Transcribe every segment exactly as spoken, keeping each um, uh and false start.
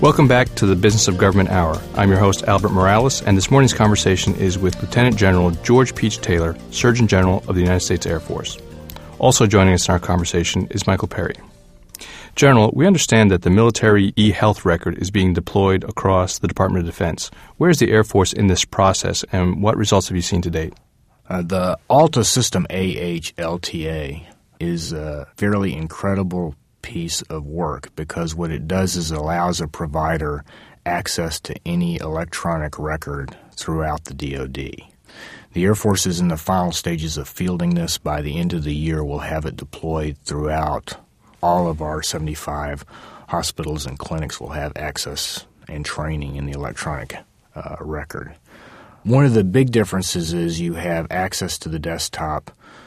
Welcome back to the Business of Government Hour. I'm your host, Albert Morales, and this morning's conversation is with Lieutenant General George Peach Taylor, Surgeon General of the United States Air Force. Also joining us in our conversation is Michael Perry. General, we understand that the military e-health record is being deployed across the Department of Defense. Where is the Air Force in this process, and what results have you seen to date? Uh, the ALTA system, A H L T A, is a fairly incredible piece of work because what it does is it allows a provider access to any electronic record throughout the D O D. The Air Force is in the final stages of fielding this. By the end of the year, we'll have it deployed throughout all of our seventy-five hospitals and clinics will have access and training in the electronic uh, record. One of the big differences is you have access to the desktop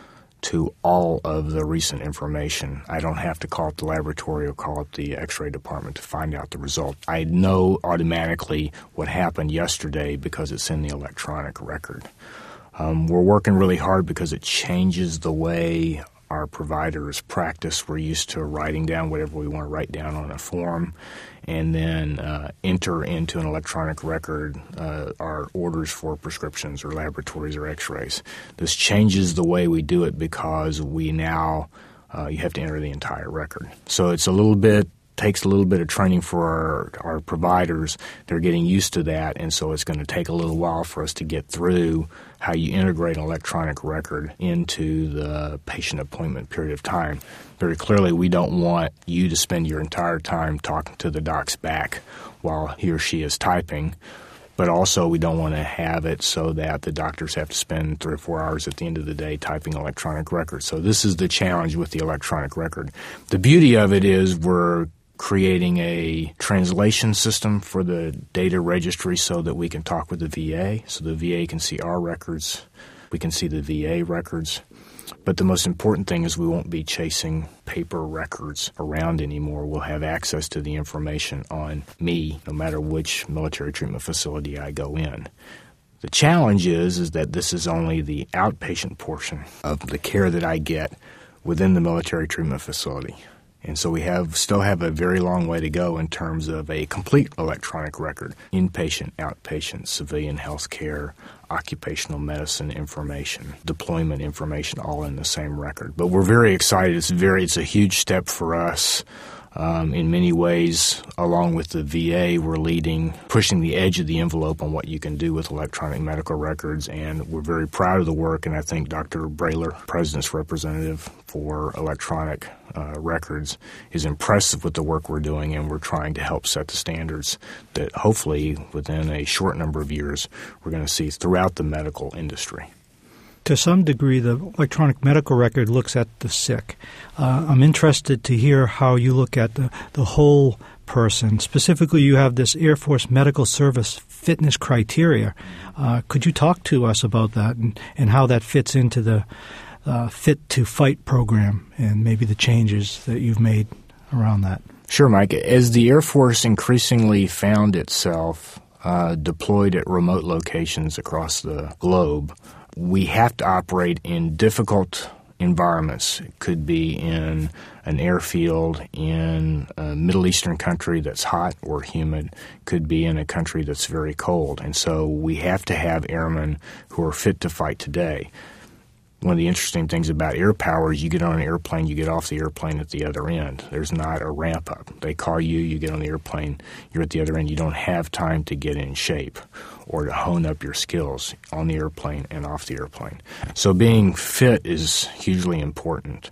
to all of the recent information. I don't have to call up the laboratory or call up the X-ray department to find out the result. I know automatically what happened yesterday because it's in the electronic record. Um, we're working really hard because it changes the way our providers practice. We're used to writing down whatever we want to write down on a form and then uh, enter into an electronic record uh, our orders for prescriptions or laboratories or x-rays. This changes the way we do it because we now, uh, you have to enter the entire record. So it's a little bit, takes a little bit of training for our, our providers. They're getting used to that, and so it's going to take a little while for us to get through how you integrate an electronic record into the patient appointment period of time. Very clearly, we don't want you to spend your entire time talking to the doc's back while he or she is typing, but also we don't want to have it so that the doctors have to spend three or four hours at the end of the day typing electronic records. So this is the challenge with the electronic record. The beauty of it is we're creating a translation system for the data registry so that we can talk with the V A, so the V A can see our records, we can see the V A records. But the most important thing is we won't be chasing paper records around anymore. We'll have access to the information on me no matter which military treatment facility I go in. The challenge is, is that this is only the outpatient portion of the care that I get within the military treatment facility. And so we have still have a very long way to go in terms of a complete electronic record, inpatient, outpatient, civilian health care, occupational medicine information, deployment information, all in the same record. But we're very excited. It's very it's a huge step for us. Um, in many ways, along with the V A, we're leading, pushing the edge of the envelope on what you can do with electronic medical records, and we're very proud of the work, and I think Doctor Brailer, President's representative for electronic uh, records, is impressive with the work we're doing, and we're trying to help set the standards that hopefully within a short number of years we're going to see throughout the medical industry. To some degree, the electronic medical record looks at the sick. Uh, I'm interested to hear how you look at the, the whole person. Specifically, you have this Air Force Medical Service fitness criteria. Uh, could you talk to us about that and, and how that fits into the uh, Fit to Fight program and maybe the changes that you've made around that? Sure, Mike. As the Air Force increasingly found itself uh, deployed at remote locations across the globe, we have to operate in difficult environments. It could be in an airfield in a Middle Eastern country that's hot or humid, could be in a country that's very cold. And so we have to have airmen who are fit to fight today. One of the interesting things about air power is you get on an airplane, you get off the airplane at the other end. There's not a ramp up. They call you, you get on the airplane, you're at the other end. You don't have time to get in shape or to hone up your skills on the airplane and off the airplane. So being fit is hugely important.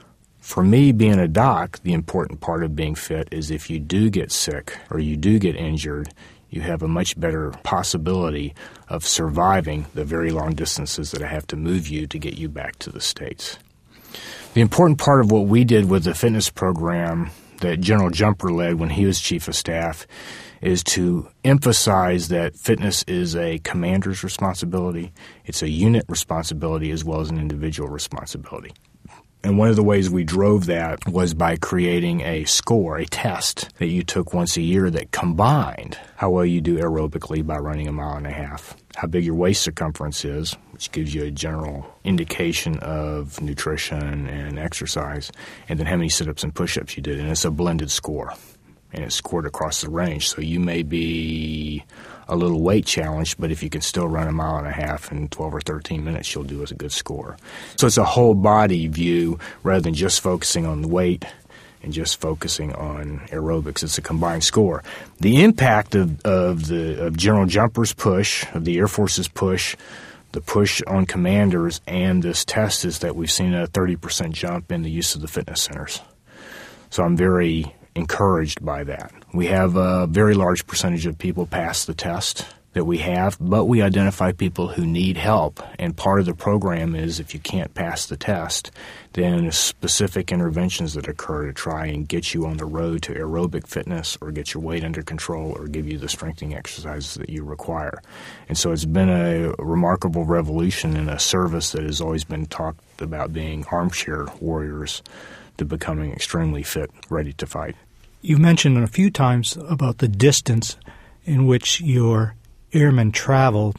For me, being a doc, the important part of being fit is if you do get sick or you do get injured, you have a much better possibility of surviving the very long distances that I have to move you to get you back to the States. The important part of what we did with the fitness program that General Jumper led when he was Chief of Staff is to emphasize that fitness is a commander's responsibility, it's a unit responsibility as well as an individual responsibility. And one of the ways we drove that was by creating a score, a test that you took once a year that combined how well you do aerobically by running a mile and a half, how big your waist circumference is, which gives you a general indication of nutrition and exercise, and then how many sit-ups and push-ups you did. And it's a blended score. and it's scored across the range. So you may be a little weight challenged, but if you can still run a mile and a half in twelve or thirteen minutes, you'll do as a good score. So it's a whole body view rather than just focusing on the weight and just focusing on aerobics. It's a combined score. The impact of, of the of General Jumper's push, of the Air Force's push, the push on commanders, and this test is that we've seen a thirty percent jump in the use of the fitness centers. So I'm very encouraged by that. We have a very large percentage of people pass the test that we have, but we identify people who need help. And part of the program is if you can't pass the test, then specific interventions that occur to try and get you on the road to aerobic fitness or get your weight under control or give you the strengthening exercises that you require. And so it's been a remarkable revolution in a service that has always been talked about being armchair warriors to becoming extremely fit, ready to fight. You mentioned a few times about the distance in which your airmen travel.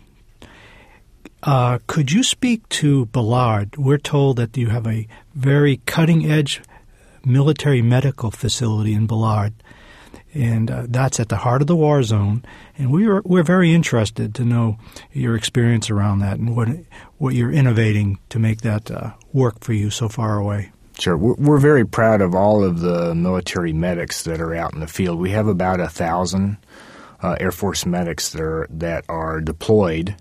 Uh, could you speak to Balad? We're told that you have a very cutting-edge military medical facility in Balad, and uh, that's at the heart of the war zone. And we are, we're very interested to know your experience around that and what what you're innovating to make that uh, work for you so far away. Sure. We're very proud of all of the military medics that are out in the field. We have about a thousand uh, Air Force medics that are, that are deployed.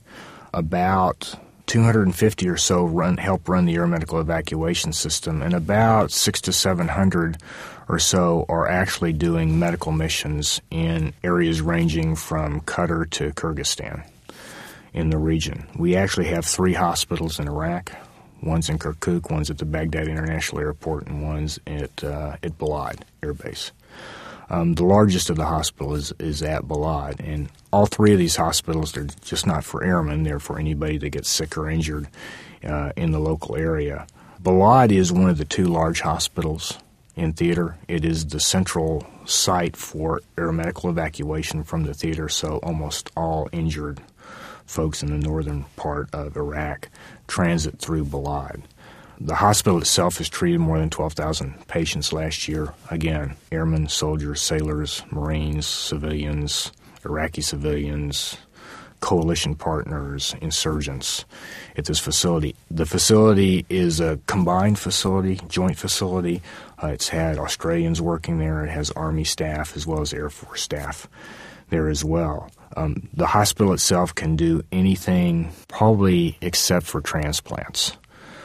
About two hundred fifty or so run help run the air medical evacuation system, and about six to seven hundred or so are actually doing medical missions in areas ranging from Qatar to Kyrgyzstan in the region. We actually have three hospitals in Iraq. One's in Kirkuk, one's at the Baghdad International Airport, and one's at uh, at Balad Air Base. Um, the largest of the hospitals is, is at Balad, and all three of these hospitals, they're just not for airmen, they're for anybody that gets sick or injured uh, in the local area. Balad is one of the two large hospitals in theater. It is the central site for aeromedical evacuation from the theater, so almost all injured folks in the northern part of Iraq transit through Balad. The hospital itself has treated more than twelve thousand patients last year. Again, airmen, soldiers, sailors, Marines, civilians, Iraqi civilians, coalition partners, insurgents at this facility. The facility is a combined facility, joint facility. Uh, it's had Australians working there. It has Army staff as well as Air Force staff there as well. Um, the hospital itself can do anything probably except for transplants.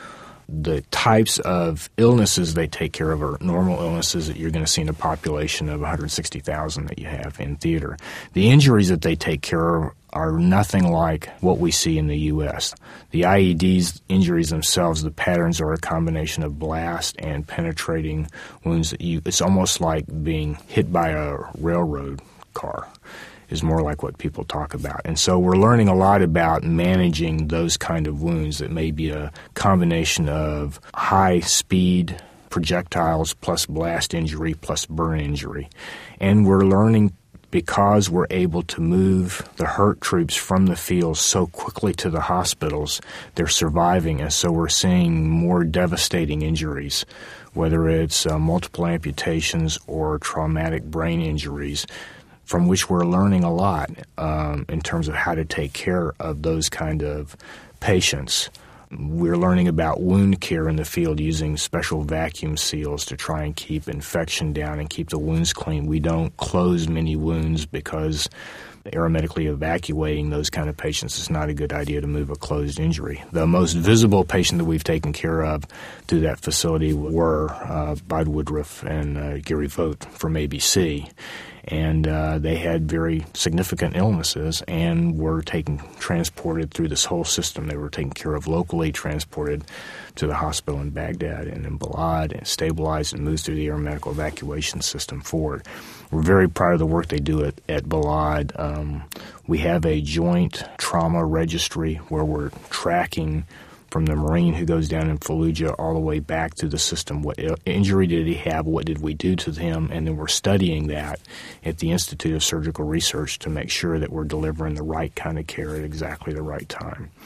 The types of illnesses they take care of are normal illnesses that you're going to see in a population of one hundred sixty thousand that you have in theater. The injuries that they take care of are nothing like what we see in the U S. The I E Ds injuries themselves, the patterns are a combination of blast and penetrating wounds that you, it's almost like being hit by a railroad car. Is more like what people talk about. And so we're learning a lot about managing those kind of wounds that may be a combination of high-speed projectiles plus blast injury plus burn injury. And we're learning because we're able to move the hurt troops from the field so quickly to the hospitals, they're surviving. And so we're seeing more devastating injuries, whether it's uh, multiple amputations or traumatic brain injuries, from which we're learning a lot um, in terms of how to take care of those kind of patients. We're learning about wound care in the field using special vacuum seals to try and keep infection down and keep the wounds clean. We don't close many wounds because aeromedically evacuating those kind of patients is not a good idea to move a closed injury. The most visible patient that we've taken care of through that facility were uh, Bud Woodruff and uh, Gary Vogt from A B C. And uh, they had very significant illnesses and were taken, transported through this whole system. They were taken care of locally, transported to the hospital in Baghdad and in Balad, and stabilized and moved through the air medical evacuation system forward. We're very proud of the work they do at, at Balad. Um, we have a joint trauma registry where we're tracking from the Marine who goes down in Fallujah all the way back through the system. What injury did he have? What did we do to him? And then we're studying that at the Institute of Surgical Research to make sure that we're delivering the right kind of care at exactly the right time.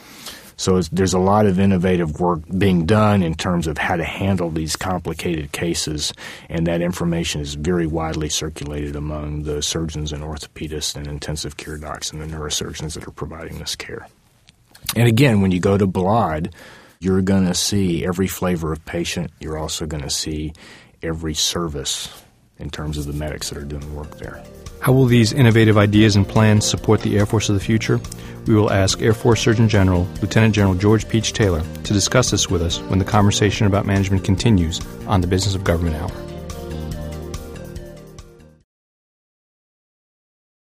So it's, there's a lot of innovative work being done in terms of how to handle these complicated cases, and that information is very widely circulated among the surgeons and orthopedists and intensive care docs and the neurosurgeons that are providing this care. And again, when you go to B L O D, you're going to see every flavor of patient. You're also going to see every service in terms of the medics that are doing work there. How will these innovative ideas and plans support the Air Force of the future? We will ask Air Force Surgeon General, Lieutenant General George Peach Taylor, to discuss this with us when the conversation about management continues on the Business of Government Hour.